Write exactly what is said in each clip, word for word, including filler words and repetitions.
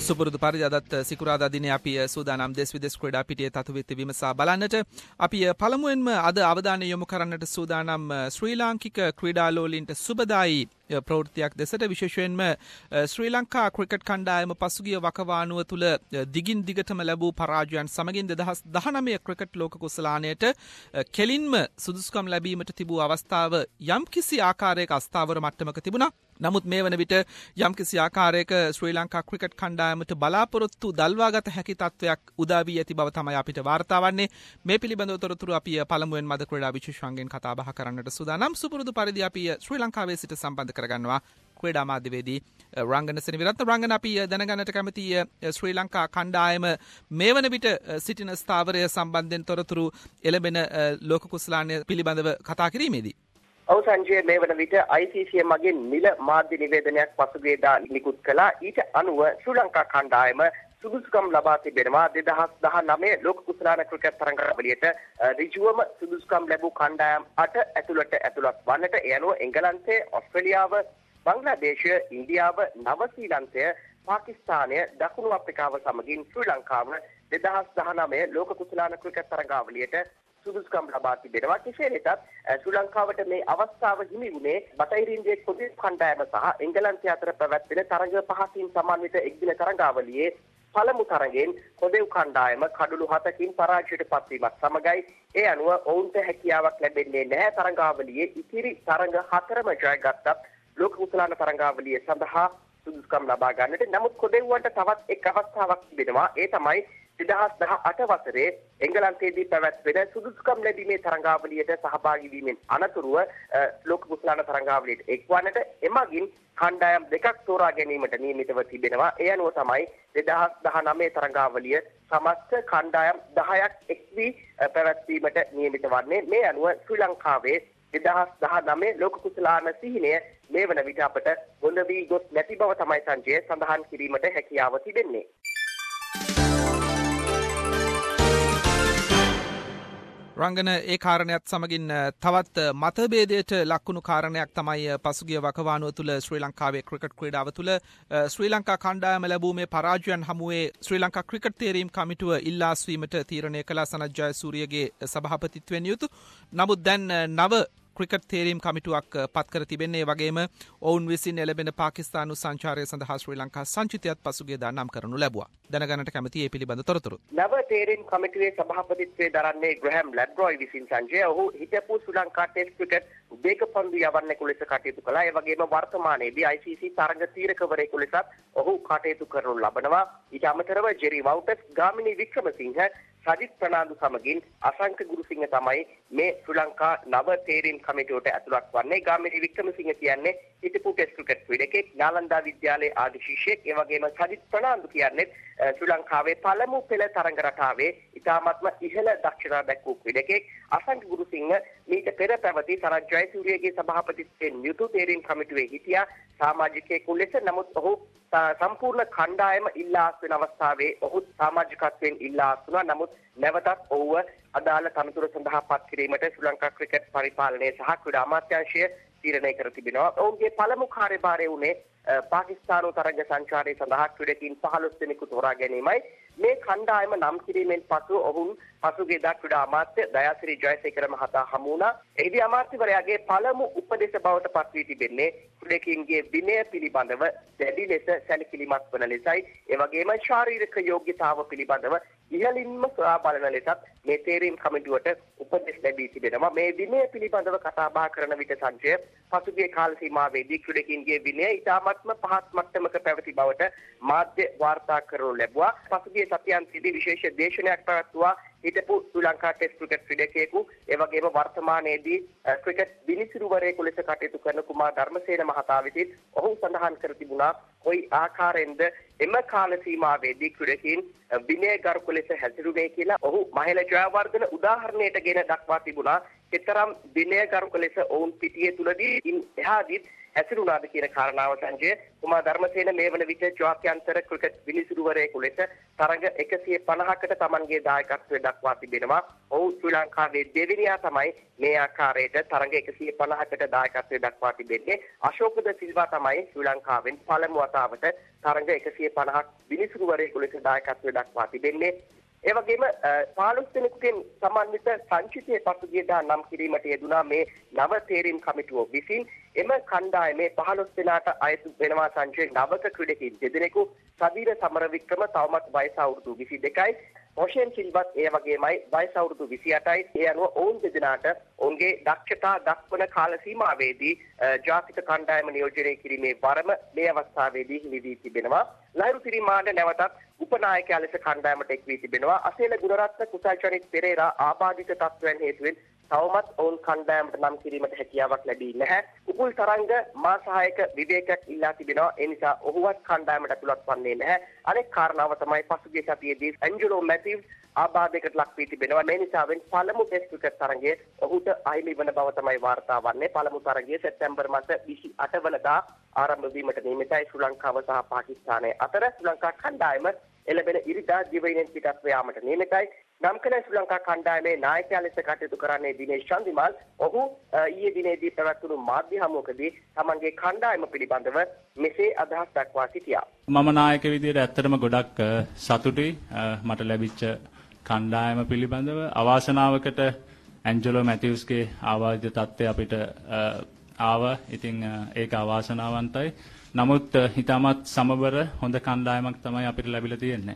සුපුරුදු පරිදි අදත් සිකුරාදා දිනේ අපි සූදානම් දෙස් විදෙස් ක්‍රීඩා පිටියේ තතුවිත විමසා බලන්නට අපි පළමුවෙන්ම අද අවධානය යොමු කරන්නට සූදානම් ශ්‍රී ලාංකික ක්‍රීඩාලෝලීන්ට සුබදායි ප්‍රවෘත්තියක් දෙසට විශේෂයෙන්ම ශ්‍රී ලංකා ක්‍රිකට් කණ්ඩායම පසුගිය වකවානුව තුළ දිගින් දිගටම ලැබූ පරාජයන් සමගින් දෙදහස් දහනවය ක්‍රිකට් ලෝක කුසලානයට කෙලින්ම සුදුසුකම් ලැබීමට තිබූ අවස්ථාව යම්කිසි ආකාරයක අස්ථාවර මට්ටමක තිබුණා. නමුත් මේ වන විට යම්කිසි ආකාරයක ශ්‍රී ලංකා ක්‍රිකට් කණ්ඩායමට බලාපොරොත්තු දල්වාගත හැකි තත්වයක් උදා වී ඇති බව තමයි අපිට වාර්තා වන්නේ. මේ පිළිබඳව තොරතුරු අපි පළමුවෙන් මද ක්‍රීඩා විශේෂඥයන් කතා බහ කරන්නට සූදානම්. සුපුරුදු පරිදි අපි ශ්‍රී ලංකාවේ සිට සම්බන්ධ කරගන්නවා ක්‍රීඩා මාධ්‍යවේදී රංගන සෙනවිරත්න. රංගන අපි දැනගන්නට කැමති ශ්‍රී ලංකා කණ්ඩායම මේ වන විට සිටින ස්ථාවරය සම්බන්ධයෙන් තොරතුරු එළඹෙන ලෝක කුසලානය පිළිබඳව කතා කිරීමේදී ඔව් සංජය, මේ වන විට I C C මගින් නිල මාධ්‍ය නිවේදනයක් පසුගියදා නිකුත් කළා. ඊට අනුව ශ්‍රී ලංකා කණ්ඩායම සුදුසුකම් ලබා තිබෙනවා. දෙදහස් දහනවය ලෝක කුසලාන ක්‍රිකට් තරඟාවලියට ඍජුවම සුදුසුකම් ලැබූ කණ්ඩායම් අට ඇතුළට ඇතුළත් වන්නට. ඒ අනුව එංගලන්තය, ඔස්ට්‍රේලියාව, බංග්ලාදේශය, ඉන්දියාව, නවසීලන්තය, පාකිස්තානය, දකුණු අප්‍රිකාව සමගින් ශ්‍රී ලංකාව දෙදහස් දහනවය ලෝක කුසලාන ක්‍රිකට් තරඟාවලියට සුදුසුකම් ලබා තිබෙනවා. කෙසේ වෙතත් ශ්‍රී ලංකාවට මේ අවස්ථාව හිමි වුණේ බටහිර ඉන්දියාවේ කොටි කණ්ඩායම සහ එංගලන්තය අතර පැවැත්වෙන තරඟ පහකින් සමන්විත එක්දින තරඟාවලියේ පළමු තරගෙන් කොදෙව් කණ්ඩායම කඩලු හතකින් පරාජයට පත්වීමත් සමගයි. ඒ අනුව ඔවුන්ට හැකියාවක් ලැබෙන්නේ නැහැ තරඟාවලියේ ඉතිරි තරඟ හතරම ජයගත්තත් ලෝක කුසලාන තරඟාවලිය සඳහා සුදුසුකම් ලබා ගන්නට. නමුත් කොදෙව්වන්ට තවත් එක් අවස්ථාවක් තිබෙනවා. ඒ තමයි දෙදහස් දහඅට වසරේ එංගලන්තයේදී පැවැත්වෙන සුදුසුකම් ලැබීමේ තරඟාවලියට සහභාගී වීමෙන් අනතුරුව ලෝක කුසලාන තරඟාවලියට එක්වන්නට එමගින් කණ්ඩායම් දෙකක් තෝරා ගැනීමට නියමිතව තිබෙනවා. ඒ අනුව තමයි දෙදහස් දහනවය තරඟාවලිය සමස්ත කණ්ඩායම් දහයක් එක් වී පැවැත්වීමට නියමිත වන්නේ. මේ අනුව ශ්‍රී ලංකාවේ දෙදහස් දහනවය ලෝක කුසලාන සිහිනය මේ වන විට අපට බොඳ වී ගොස් නැති බව තමයි සංජය සඳහන් කිරීමට හැකියාව තිබෙන්නේ. රංගන, ඒ කාරණයක් සමගින් තවත් මතභේදයට ලක්වුණු කාරණයක් තමයි පසුගිය වකවානුව තුළ ශ්‍රී ලංකාවේ ක්‍රිකට් ක්‍රීඩාව තුළ ශ්‍රී ලංකා කණ්ඩායම ලැබූ මේ පරාජයන් හමුවේ ශ්‍රී ලංකා ක්‍රිකට් තේරීම් කමිටුව ඉල්ලාස්වීමට තීරණය කළ සනත් ජයසූරියගේ සභාපතිත්වයෙන් යුතු. නමුත් දැන් නව ක්‍රිකට් තේරීම් කමිටුවක් පත් කර තිබෙන්නේ. වගේම ඔවුන් විසින් එළඹෙන පාකිස්තානු සංචාරය සඳහා ශ්‍රී ලංකා සංචිතයත් පසුගියදා නම් කරනු ලැබුවා. දැනගන්නට කැමති ඒ පිළිබඳ තොරතුරු. නව තේරීම් කමිටුවේ සභාපතිත්වයේ දරන්නේ ග්‍රැහම් ලැඩ්රොයි විසින් සංජය. ඔහු හිටපු ශ්‍රී ලංකා ටෙස්ට් ක්‍රිකට් උදේක පන්දු යවන්නෙකු ලෙස කටයුතු කළා. ඒ වගේම වර්තමානයේදී I C C තරඟ තීරකවරයෙකු ලෙසත් ඔහු කටයුතු කරනු ලබනවා. ඊට අමතරව ජෙරි වවුටස්, ගාමිණී වික්‍රමසිංහ, සජිත් ප්‍රනාන්දු සමගින් අසංක ගුරුසිංහ තමයි මේ ශ්‍රී ලංකා නව තේරීම් කමිටුවට ඇතුළත් වන්නේ. ගාමිණී වික්‍රමසිංහ කියන්නේ හිටපු ටෙස්ට් ක්‍රිකට් ක්‍රීඩකෙක්, නාලන්දා විද්‍යාලයේ ආදි ශිෂ්‍යෙක්. ඒ වගේම සජිත් ප්‍රනාන්දු කියන්නේ ශ්‍රී ලංකාවේ පළමු පෙළ තරඟ රටාවේ ඉතාමත්ම ඉහළ දක්ෂතා දැක්වූ ක්‍රීඩකෙක්. අසංක ගුරුසිංහ මීට පෙර පැවති සනත් ජයසූරියගේ සභාපතිත්වයෙන් යුතු තේරීම් කමිටුවේ හිටියා සමාජිකයෙකු ලෙස. නමුත් ඔහු සම්පූර්ණ කණ්ඩායම ඉල්ලා අස්වෙන අවස්ථාවේ ඔහු සමාජිකත්වයෙන් ඉල්ලා අස්වුණා. නමුත් නැවතත් ඔහුව අදාළ තනතුර සඳහා පත් කිරීමට ශ්‍රී ලංකා ක්‍රිකට් පරිපාලනය සහ ක්‍රීඩා අමාත්‍යාංශය තීරණය කර තිබෙනවා. ඔවුන්ගේ පළමු කාර්යභාරය වුණේ පාකිස්තානු තරඟ සංචාරය සඳහා ක්‍රීඩකින් පහළොස් දෙනෙකු තෝරා ගැනීමයි. මේ කණ්ඩායම නම් කිරීමෙන් පසු ඔවුන් පසුගියදා ක්‍රීඩා අමාත්‍ය දයාසිරි ජයසේකර මහතා හමු වුණා. එහිදී අමාත්‍යවරයාගේ පළමු උපදේශ බවට පත් වී තිබෙන්නේ ක්‍රීඩකින්ගේ විනය පිළිබඳව දැඩි ලෙස සැලකිලිමත් වන ලෙසයි. ඒ වගේම ශාරීරික යෝග්‍යතාව පිළිබඳව ඉහළින්ම සොයා බලන ලෙසත් මේ තේරීම් කමිටුවට උපදෙස් ලැබී තිබෙනවා. මේ විනය පිළිබඳව කතා බහ කරන විට සංජය පසුගිය කාල සීමාවේදී ක්‍රීඩකින්ගේ විනය ඉතාමත්ම පහත් මට්ටමක පැවති බවට මාධ්‍ය වාර්තා කරනු ලැබුවා. පසුගිය සතියන්තයේදී විශේෂ දේශනයක් පැවැත්වුවා හිටපු ශ්‍රී ලංකා ටෙස්ට් ක්‍රිකට් ක්‍රීඩකයෙකු, ඒ වගේම වර්තමානයේදී ක්‍රිකට් විනිසුරුවරයෙකු ලෙස කටයුතු කරන කුමාර ධර්මසේන මහතා විසින් ඔහු සඳහන් කර තිබුණා කොයි ආකාරයෙන්ද එම කාල සීමාවේදී ක්‍රීඩකින් විනය ගරුක ලෙස හැසිරුනේ කියලා. ඔහු මහේල ජයවර්ධන උදාහරණයට ගෙන දක්වා තිබුණා. කෙතරම් විනයගරුක ලෙස ඔවුන් පිටියේ තුලදී එහාදීත් ඇසිරුණාද කියන කාරණාව සංජය කුමාර ධර්මසේන මේ වන විට ජාත්‍යන්තර ක්‍රිකට් විනිසුරුවරයෙකු ලෙස තරඟ එකසිය පනහකට තමන්ගේ දායකත්වය දක්වා තිබෙනවා. ඔහු ශ්‍රී ලංකාවේ දෙවෙනියා තමයි මේ ආකාරයට තරඟ එකසිය පනහකට දායකත්වය දක්වා තිබෙන්නේ. අශෝක ද සිල්වා තමයි ශ්‍රී ලංකාවෙන් පළමු වතාවට තරඟ එකසිය පනහක් විනිසුරුවරයෙකු ලෙස දායකත්වය දක්වා තිබෙන්නේ. ඒ වගේම පහළොස් දෙනෙකුගෙන් සමන්විත සංචිතයේ පසුගියදා නම් කිරීමට යෙදුනා මේ නව තේරීම් කමිටුව විසින් එම කණ්ඩායමේ පහළොස් දෙනාට අයත් වෙනවා සංජය නවක ක්‍රීඩකයින් දෙදෙනෙකු සදීර සමරවික්‍රම තවමත් වයස අවුරුදු විසි දෙකයි මොෂෙන් සිල්වත් ඒ වගේමයි වයස අවුරුදු විසි අටයි ඒ අනුව ඔවුන් දෙදෙනාට ඔවුන්ගේ දක්ෂතා දක්වන කාල සීමාවේදී ජාතික කණ්ඩායම නියෝජනය කිරීමේ වරම මේ අවස්ථාවේදී හිමි වී තිබෙනවා. ලහිරු තිරිමාන්න නැවතත් උපනායකයා ලෙස කණ්ඩායමට එක් වී තිබෙනවා. අසේල ගුණරත්න කුසල්චනිත් පෙරේරා ආබාධිත තත්ත්වයන් හේතුවෙන් තවමත් ඔවුන් කණ්ඩායමට නම් කිරීමට හැකියාවක් ලැබී නැහැ. උපුල් තරංග මා සහායක විවේකයක් ඉල්ලා තිබෙනවා. ඒ නිසා ඔහුවත් කණ්ඩායමට ඇතුළත් වන්නේ නැහැ. අනෙක් කාරණාව තමයි පසුගිය සතියේදී ඇන්ජලෝ මැතිව්ස් ආබාධයකට ලක් වී තිබෙනවා. මේ නිසාවෙන් පළමු ටෙස්ට් ක්‍රිකට් තරගයේ ඔහුට අහිමි වන බව තමයි වාර්තා වන්නේ. පළමු තරගය සැප්තැම්බර් මාස විසි අට වනදා ආරම්භ වීමට නියමිතයි ශ්‍රී ලංකාව සහ පාකිස්තානය අතර. ශ්‍රී ලංකා කණ්ඩායම එළඹෙන ඉරිදා දිවයිනෙන් පිටත් යාමට නියමිතයි. නම් කළ ශ්‍රී ලංකා කණ්ඩායමේ නායකයා ලෙස කටයුතු කරන්නේ දිනේෂ් චන්දිමාල්. ඔහු ඊයේ දිනේදී පැවැත්වුණු මාධ්‍ය හමුවකදී තමන්ගේ කණ්ඩායම පිළිබඳව මෙසේ අදහස් දක්වා සිටියා. මම නායක විදියට ඇත්තටම ගොඩක් සතුටුයි මට ලැබිච්ච කණ්ඩායම පිළිබඳව. අවාසනාවකට ඇන්ජලෝ මැතිව්ස්ගේ ආබාධිත තත්ත්වය අපිට ආව. ඉතින් ඒක අවාසනාවන්තයි. නමුත් හිතමත් සමබර හොඳ කණ්ඩායමක් තමයි අපිට ලැබිලා තියෙන්නේ.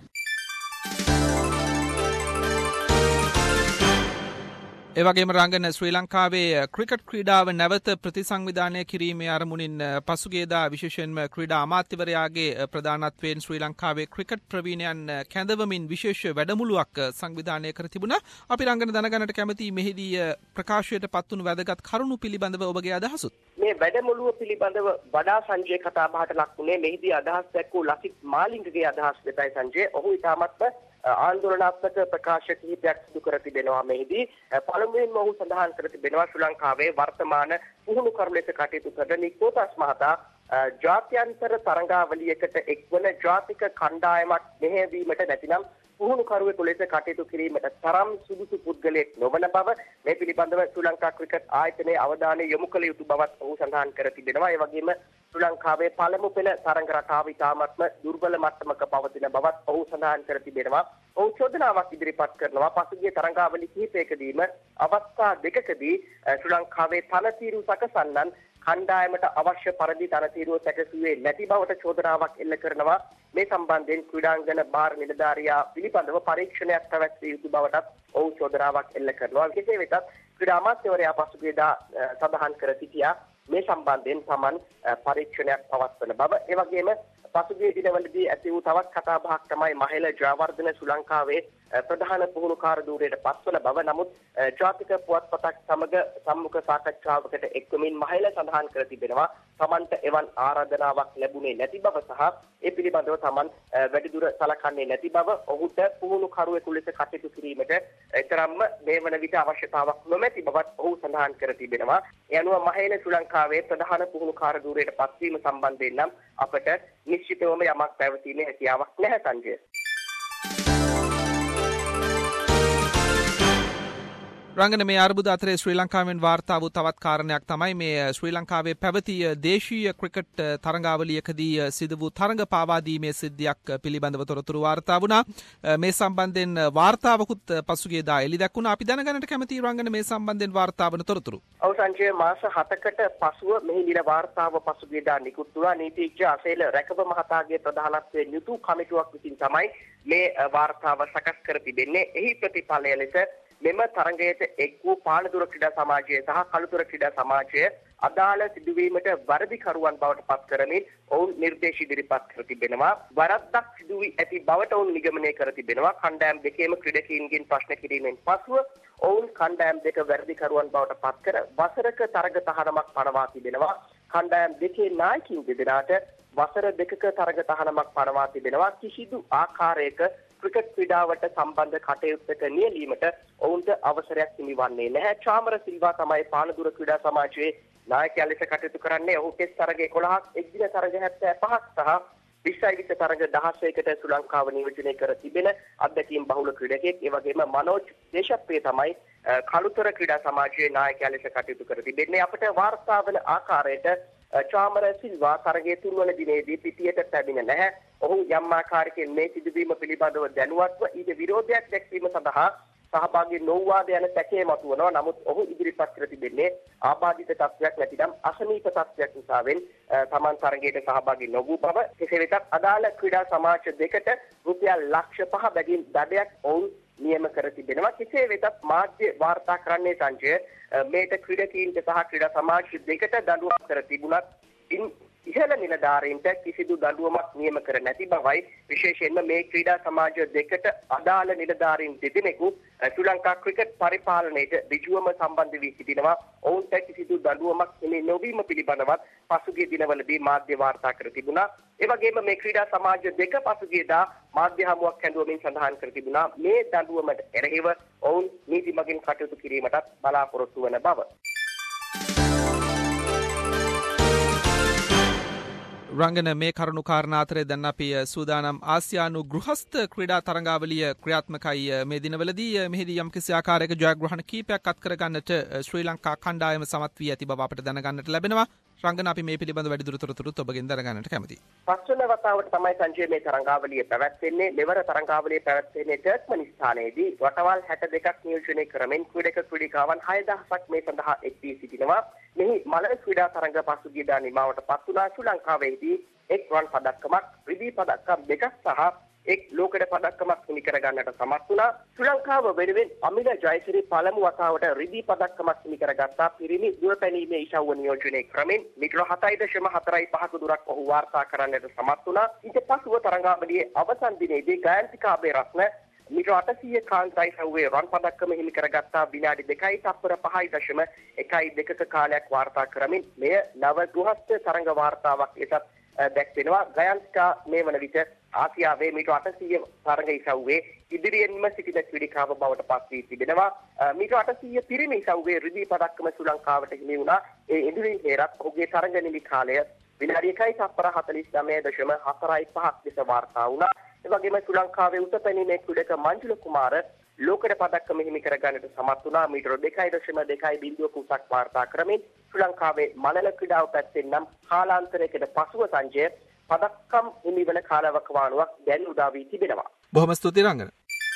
ඒ වගේම රංගන ශ්‍රී ලංකාවේ ක්‍රිකට් ක්‍රීඩාව නැවත ප්‍රතිසංවිධානය කිරීමේ අරමුණින් පසුගියදා විශේෂයෙන්ම ක්‍රීඩා අමාත්‍යවරයාගේ ප්‍රධානත්වයෙන් ශ්‍රී ලංකාවේ ක්‍රිකට් ප්‍රවීණයන් කැඳවමින් විශේෂ වැඩමුළුවක් සංවිධානය කර තිබුණා. අපි රංගන දැනගන්නට කැමති මෙහිදී ප්‍රකාශයට පත්වුණු වැදගත් කරුණු පිළිබඳව ඔබගේ අදහසුත්. මේ වැඩමුළුව පිළිබඳව වඩා සංජය කතා බහට ලක් වුණේ මෙහිදී අදහස් දැක්වූ ලසිත් මාලිංගගේ අදහස් වෙතයි සංජය. ඔහු ඉතාමත්ම ආන්දෝලනාත්මක ප්‍රකාශ කිහිපයක් සිදු කර තිබෙනවා මෙහිදී. පළමුවෙන්ම ඔහු සඳහන් කර තිබෙනවා ශ්‍රී ලංකාවේ වර්තමාන පුහුණුකරු ලෙස කටයුතු කරන නිකෝතස් මහතා ජාත්‍යන්තර තරඟාවලියකට එක්වන ජාතික කණ්ඩායමක් මෙහෙයවීමට නැතිනම් පුහුණුකරුවෙකු ලෙස කටයුතු කිරීමට තරම් සුදුසු පුද්ගලයෙක් නොවන බව මේ පිළිබඳව ශ්‍රී ලංකා ක්‍රිකට් ආයතනයේ අවධානය යොමු කළ යුතු බවත් ඔහු සඳහන් කර තිබෙනවා. ඒ වගේම ශ්‍රී ලංකාවේ පළමු පෙළ තරඟ රටාව ඉතාමත්ම දුර්බල මට්ටමක පවතින බවත් ඔහු සඳහන් කර තිබෙනවා. ඔහු චෝදනාවක් ඉදිරිපත් කරනවා. පසුගිය තරඟාවලි කිහිපයකදීම අවස්ථා දෙකකදී ශ්‍රී ලංකාවේ තනතිරු සකසන්නන් කණ්ඩායමට අවශ්‍ය පරිදි තනතිරුව සැකසුවේ නැති බවට චෝදනාවක් එල්ල කරනවා. මේ සම්බන්ධයෙන් ක්‍රීඩාංගන බාර් නිලධාරියා පිළිබඳව පරීක්ෂණයක් පැවැත්විය යුතු බවටත් ඔහු චෝදනාවක් එල්ල කරනවා. කෙසේ වෙතත් ක්‍රීඩා අමාත්‍යවරයා පසුගියදා සඳහන් කර සිටියා මේ සම්බන්ධයෙන් Taman පරීක්ෂණයක් පවත්වන බව. ඒ වගේම පසුගිය දිනවලදී ඇති වූ තවත් කතා බහක් තමයි මහේල ජයවර්ධන ශ්‍රී ලංකාවේ ප්‍රධාන පුහුණුකාර ධූරයට පත්වන බව. නමුත් ජාතික පුවත්පතක් සමග සම්මුඛ සාකච්ඡාවකට එක්වමින් මහේල සඳහන් කර තිබෙනවා Tamanට එවන් ආරාධනාවක් ලැබුණේ නැති බව සහ ඒ පිළිබඳව Taman වැඩිදුර සලකන්නේ නැති බව. ඔහුට පුහුණුකරුවෙකු ලෙස කටයුතු කිරීමට එතරම්ම මේ වන විට අවශ්‍යතාවක් නොමැති බවත් ඔහු සඳහන් කර තිබෙනවා. ඒ අනුව මහේල ශ්‍රී ලංකාවේ ප්‍රධාන පුහුණුකාර ධූරයට පත්වීම සම්බන්ධයෙන් නම් අපට නිශ්චිතවම යමක් පැවතීමේ හැකියාවක් නැහැ සංජය. රංගන මේ අර්බුද අතරේ ශ්‍රී ලංකාවෙන් වාර්තා වූ තවත් කාරණයක් තමයි මේ ශ්‍රී ලංකාවේ පැවති දේශීය ක්‍රිකට් තරඟාවලියකදී සිදු වූ තරඟ පාවා දීමේ සිද්ධියක් පිළිබඳව තොරතුරු වාර්තා වුණා. මේ සම්බන්ධයෙන් වාර්තාවකුත් පසුගියදා එළි දැක්ුණා. අපි දැනගන්නට කැමතියි රංගන මේ සම්බන්ධයෙන් වාර්තා වන තොරතුරු. ඔව් සංජය මාස හතකට පසුව මෙහි නිල වාර්තාව පසුගියදා නිකුත් වුණා. නීතිඥ අසේල රැකව මහතාගේ ප්‍රධානත්වයෙන් යුතු කමිටුවක් විසින් තමයි මේ වාර්තාව සකස් කර තිබෙන්නේ. එහි ප්‍රතිඵලය ලෙස මෙම තරඟයට එක් වූ පානදුර ක්‍රීඩා සමාජය සහ කළුතර ක්‍රීඩා සමාජය අදාළ සිදුවීමට වරදිකරුවන් බවට පත් කරමින් ඔවුන් නිර්දේශ ඉදිරිපත් කර තිබෙනවා. වරද්දක් සිදු වී ඇති බවට ඔවුන් නිගමනය කර තිබෙනවා. කණ්ඩායම් දෙකේම ක්‍රීඩකයින්ගෙන් ප්‍රශ්න කිරීමෙන් පසුව ඔවුන් කණ්ඩායම් දෙක වරදිකරුවන් බවට පත් කර වසරක තරඟ තහනමක් පනවා තිබෙනවා. කණ්ඩායම් දෙකේ නායකින් දෙදෙනාට වසර දෙකක තරඟ තහනමක් පනවා තිබෙනවා. කිසිදු ආකාරයක ක්‍රිකට් ක්‍රීඩාවට සම්බන්ධ කටයුත්තක නියැලීමට ඔවුන්ට අවසරයක් හිමිවන්නේ නැහැ. චාමර සිල්වා තමයි පානදුර ක්‍රීඩා සමාජයේ නායකයා ලෙස කටයුතු කරන්නේ. ඔහු ටෙස්ට් තරග එකොළහක්, එක්දින තරග හැත්තෑ පහක් සහ විශ්වයි විශ්ව තරග දහසයකට ශ්‍රී ලංකාව නියෝජනය කර තිබෙන අත්දැකීම් බහුල ක්‍රීඩකයෙක්. ඒ වගේම මනෝජ් දේශප්‍රිය තමයි කළුතර ක්‍රීඩා සමාජයේ නායකයා ලෙස කටයුතු කර තිබෙන්නේ. අපට වාර්තා වන ආකාරයට චාමර සිල්වා තරගයේ තුන්වන දිනේදී පිටියට පැමිණ නැහැ. ඔහු යම් ආකාරයකින් මේ සිදුවීම පිළිබඳව දැනුවත්ව ඊට විරෝධයක් දැක්වීම සඳහා සහභාගී නොවුවාද යන සැකය මතුවනවා. නමුත් ඔහු ඉදිරිපත් කර තිබෙන්නේ ආබාධිත තත්ත්වයක් නැතිනම් අසනීප තත්ත්වයක් නිසාවෙන් තමන් තරගයට සහභාගී නොවූ බව. කෙසේ වෙතත් අදාළ ක්‍රීඩා සමාජ දෙකට රුපියල් ලක්ෂ පහ බැගින් දඩයක් ඔවුන් නියම කර තිබෙනවා. කෙසේ වෙතත් මාධ්‍ය වාර්තා කරන්නේ සංජය මේට ක්‍රීඩකීන්ට සහ ක්‍රීඩා සමාජ දෙකට දඬුවම් කර තිබුණත් ඉහළ නිලධාරීන්ට කිසිදු දඬුවමක් නියම කර නැති බවයි. විශේෂයෙන්ම මේ ක්‍රීඩා සමාජ දෙකට අදාළ නිලධාරීන් දෙදෙනෙකු ශ්‍රී ලංකා ක්‍රිකට් පරිපාලනයට ඍජුවම සම්බන්ධ වී සිටිනවා. ඔවුන්ට කිසිදු දඬුවමක් හිමි නොවීම පිළිබඳවත් පසුගිය දිනවලදී මාධ්‍ය වාර්තා කර තිබුණා. ඒ වගේම මේ ක්‍රීඩා සමාජ දෙක පසුගියදා මාධ්‍ය හමුවක් හැඳුවමින් සඳහන් කර තිබුණා මේ දඬුවමට එරෙහිව ඔවුන් නීති මගින් කටයුතු කිරීමටත් බලාපොරොත්තු වන බව. රංගන මේ කරුණු කාරණා අතරේ දැන් අපි සූදානම් ආසියානු ගෘහස්ත ක්‍රීඩා තරඟාවලිය ක්‍රියාත්මකයි මේ දිනවලදී. මෙහිදී යම්කිසි ආකාරයක ජයග්‍රහණ කීපයක් අත් කරගන්නට ශ්‍රී ලංකා කණ්ඩායම සමත් වී ඇති බව අපට දැනගන්නට ලැබෙනවා. රංගන අපි මේ පිළිබඳව වැඩිදුර තොරතුරුත් ඔබගෙන් දැනගන්නට කැමතියි. පස්වන වතාවට තමයි සංජය මේ තරඟාවලිය පැවැත්වෙන්නේ. මෙවර තරඟාවලිය පැවැත්වෙන්නේ ටර්ක්මනිස්තානයේදී. රටවල් හැට දෙකක් නියෝජනය කරමින් ක්‍රීඩක ක්‍රීඩිකාවන් හය දහසක් මේ සඳහා එක් වී සිටිනවා. මෙහි මලර ක්‍රීඩා තරඟ පසුගියදා නිමාවට පත් වුණා. ශ්‍රී ලංකාවේදී එක් රන් පදක්කමක්, රිදී පදක්කම් දෙකක් සහ එක් ලෝකඩ පදක්කමක් හිමි කර ගන්නට සමත් වුණා. ශ්‍රී ලංකාව වෙනුවෙන් අමිල ජයසිරි පළමු වතාවට රිදී පදක්කමක් හිමි කරගත්තා. පිරිමි දුරපැනීමේ ඉසව්ව නියෝජනය කරමින් මීටර හතයි දශම හතරයි පහක දුරක් ඔහු වාර්තා කරන්නට සමත් වුණා. ඊට පසුව තරඟාවලියේ අවසන් දිනේදී ගයන්තිකා අබේරත්න මීටර අටසිය කාන්තයි සව්වේ රන් පදක්කම හිමි කරගත්තා. විනාඩි දෙකයි තප්පර පහයි දශම එකයි දෙකක කාලයක් වාර්තා කරමින් මෙය නව ගෘහස්ත තරඟ වාර්තාවක් ලෙසත් දැක්වෙනවා. ගයන්තිකා මේ වන විට ආසියාවේ මීටර අටසිය තරඟ ඉසව්වේ ඉදිරියෙන්ම සිටින ක්‍රීඩිකාව බවට පත් වී තිබෙනවා. මීටර අටසිය පිරිමි ඉසව්වේ රිදී පදක්කම ශ්‍රී ලංකාවට හිමි වුණා. ඒ ඉදිරියෙන් හේරත් ඔහුගේ තරඟ නිමි කාලය විනාඩි එකයි තප්පර හතළිස් නවය දශම හතරයි පහක් ලෙස වාර්තා වුණා. ඒ වගේම ශ්‍රී ලංකාවේ උසපැනීමේ ක්‍රීඩක මංජුල කුමාර ලෝකඩ පදක්කම හිමි කර ගන්නට සමත් වුණා. මීටර දෙකයි දශම දෙකයි බිංදුවක උසක් වාර්තා කරමින් ශ්‍රී ලංකාවේ මලල ක්‍රීඩාව පැත්තෙන් නම් කාලාන්තරයකට පසුව සංජය පදක්කම් හිමි වන කාලවකවානුවක් දැන් උදා වී තිබෙනවා. බොහොම ස්තුතියි රංගන.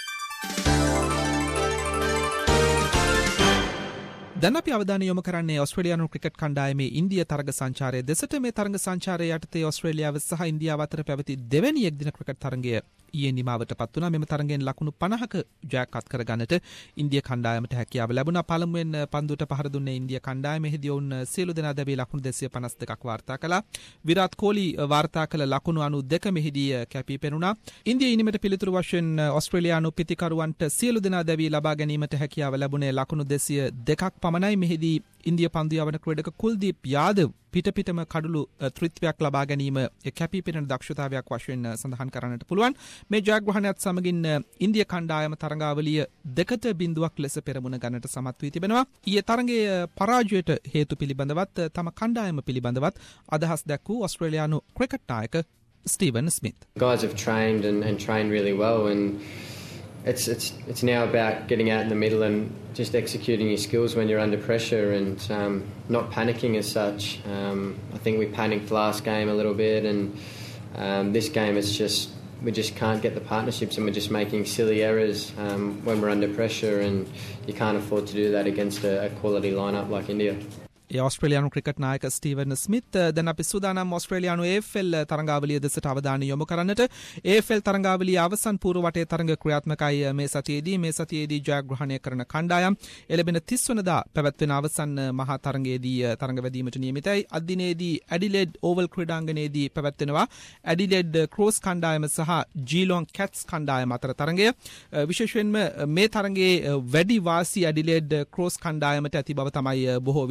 දැන් අපි අවධානය යොමු කරන්නේ ඔස්ට්‍රේලියානු ක්‍රිකට් කණ්ඩායමේ ඉන්දියා තරග සංචාරය දෙසට. මේ තරග සංචාරය යටතේ ඔස්ට්‍රේලියාව සහ ඉන්දියාව අතර පැවති දෙවැනි එක්දින ක්‍රිකට් තරගය ඊයේ නිමාවට පත් වුණා. මෙම තරගයෙන් ලකුණු පනහක ජයක් අත් කර ගන්නට ඉන්දියා කණ්ඩායමට හැකියාව ලැබුණා. පළමුවෙන් පන්දුවට පහර දුන්නේ ඉන්දියා කණ්ඩායම. එහිදී ඔවුන් සියලු දෙනා දැවී ලකුණු දෙසිය පනස් දෙකක් වාර්තා කළා. විරාට් කෝලි වාර්තා කළ ලකුණු අනූ දෙක මෙහිදී කැපී පෙනුණා. ඉන්දියා ඉනිමට පිළිතුරු වශයෙන් ඔස්ට්‍රේලියානු පිතිකරුවන්ට සියලු දෙනා දැවී ලබා ගැනීමට හැකියාව ලැබුණේ ලකුණු දෙසිය දෙකක් පමණයි. මෙහිදී ඉන්දියා පන්දු යවන ක්‍රීඩක කුල්දීප් යාදව් පිටපිටම කඩුළු ත්‍රිත්වයක් ලබා ගැනීම කැපී පෙනෙන දක්ෂතාවයක් වශයෙන් සඳහන් කරන්නට පුළුවන්. මේ ජයග්‍රහණයත් සමගින් ඉන්දියා කණ්ඩායම තරඟාවලිය දෙකට බිඳුවක් ලෙස පෙරමුණ ගන්නට සමත් වී තිබෙනවා. ඊයේ තරගයේ පරාජයට හේතු පිළිබඳවත් තම කණ්ඩායම පිළිබඳවත් අදහස් දැක්වූ ඔස්ට්‍රේලියානු ක්‍රිකට් නායක Steven Smith. Guys have trained and, and trained really well, and it's it's it's now about getting out in the middle and just executing your skills when you're under pressure and um, not panicking as such. Um, I think we panicked last game a little bit, and um, this game it's just we just can't get the partnerships, and we're just making silly errors um, when we're under pressure, and you can't afford to do that against a, a quality lineup like India. ඒ ඔස්ට්‍රේලියානු cricket නායක Steven Smith. දැන් අපි සූදානම් ඔස්ට්‍රේලියානු ඒ F L තරඟාවලිය දෙසට අවධානය යොමු කරන්නට. ඒ එෆ් එල් තරඟාවලිය අවසන් පූර්ව වටේ තරඟ ක්‍රියාත්මකයි මේ සතියේදී. මේ සතියේදී ජයග්‍රහණය කරන කණ්ඩායම් එළඹෙන තිස් වනදා පැවැත්වෙන අවසන් මහා තරඟයේදී තරඟ වැදීමට නියමිතයි. අද දිනේදී ඇඩිලෙඩ් ඕවල් ක්‍රීඩාංගණයේදී පැවැත්වෙනවා ඇඩිලෙඩ් ක්‍රෝස් කණ්ඩායම සහ ජීලොන් කැට්ස් කණ්ඩායම අතර තරඟය. විශේෂයෙන්ම මේ තරඟයේ වැඩි වාසි ඇඩිලෙඩ් ක්‍රෝස් කණ්ඩායමට ඇති බව තමයි බොහෝ විචාරකයින්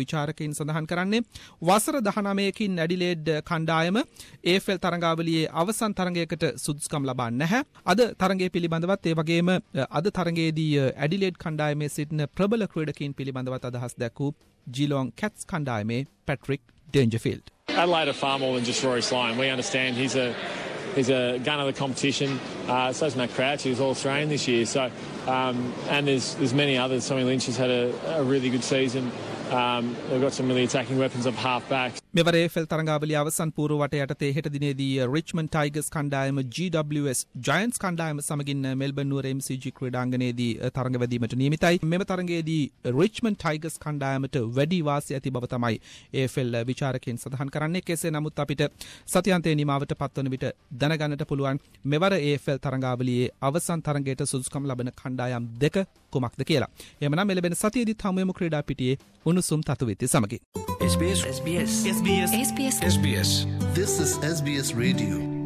විචාරකයින් සඳහන් කරන්නේ වසර දහනවයකින් ඇඩිලේඩ් කණ්ඩායම ඒ එෆ් එල් තරඟාවලියේ අවසන් තරඟයකට සුදුසුකම් ලබා නැහැ. අද තරඟය පිළිබඳවත් ඒ වගේම අද තරඟයේදී ඇඩිලේඩ් කණ්ඩායමේ සිටින ප්‍රබල ක්‍රීඩකයින් පිළිබඳවත් අදහස් දැක්වූ ජීලොන් කැට්ස් කණ්ඩායමේ Patrick Dangerfield. Adelaide are far more than just Rory Sloane. We understand he's a he's a gun of the competition. Uh, so is Matt Crouch, who's all Australian this year. So um, and there's there's many others. Tommy Lynch has had a, a really good season. Um, they've got some really attacking weapons up half backs. මෙවර ඒ F L තරඟාවලිය අවසන් පූර්ව වටය යටතේ හෙට දිනේදී Richmond ටයිගර්ස් කණ්ඩායම G W S ජයන්ට්ස් කණ්ඩායම සමගින් Melbourne නුවර එම් සී ජී ක්‍රීඩාංගණයේදී තරඟ වැදීමට නියමිතයි. මෙම තරඟයේදී රිච්මන්ඩ් ටයිගර්ස් කණ්ඩායමට වැඩි වාසිය ඇති බව තමයි ඒ එෆ් එල් විචාරකයන් සඳහන් කරන්නේ. කෙසේ නමුත් අපිට සතියාන්තයේ නිමාවට පත්වන විට දැනගන්නට පුළුවන් මෙවර ඒ එෆ් එල් තරඟාවලියේ අවසන් තරඟයට සුදුසුකම් ලබන කණ්ඩායම් දෙක කුමක්ද කියලා. එhmenan මෙලෙබෙන සතියේදීත් හමුවෙමු ක්‍රීඩා පිටියේ උණුසුම් තතුවිත්‍ය සමගින්. S B S S B S S B S S B S S B S. This is S B S Radio.